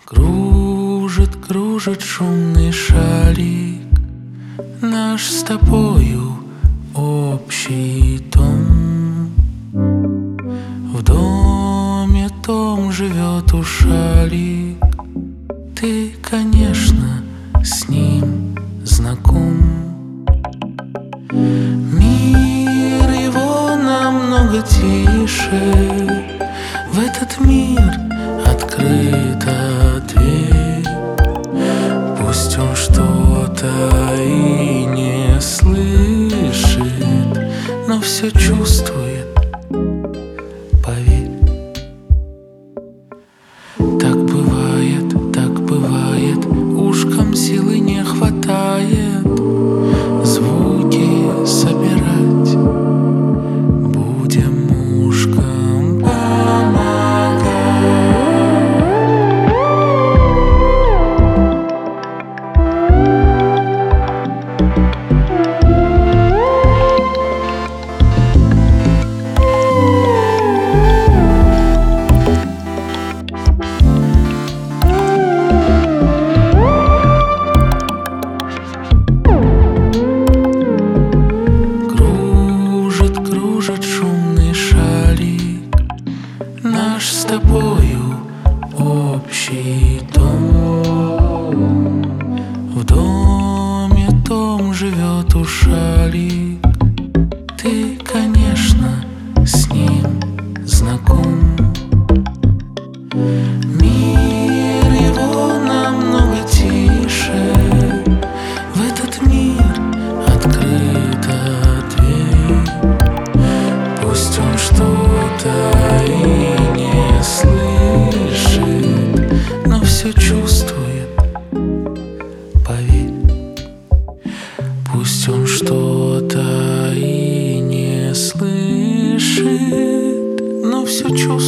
Кружит, кружит шумный шарик, наш с тобою общий дом. В доме том живет ушарик, ты, конечно, с ним знаком. Мир его намного тише, в этот мир открыта дверь. Пусть он что-то и не слышит, но все чувствует, поверь. Так бывает, ушкам силы не хватает звуки собирать. Будем ушкам помогать. Кружит шумный шарик, наш с тобою общий дом. В доме том живет ушарик, ты, конечно, с ним знаком. Мир его намного тише, в этот мир открыта дверь. Пусть он что-то и не слышит, но все чувствует, поверь. Пусть он что-то и не слышит, но все чувствует.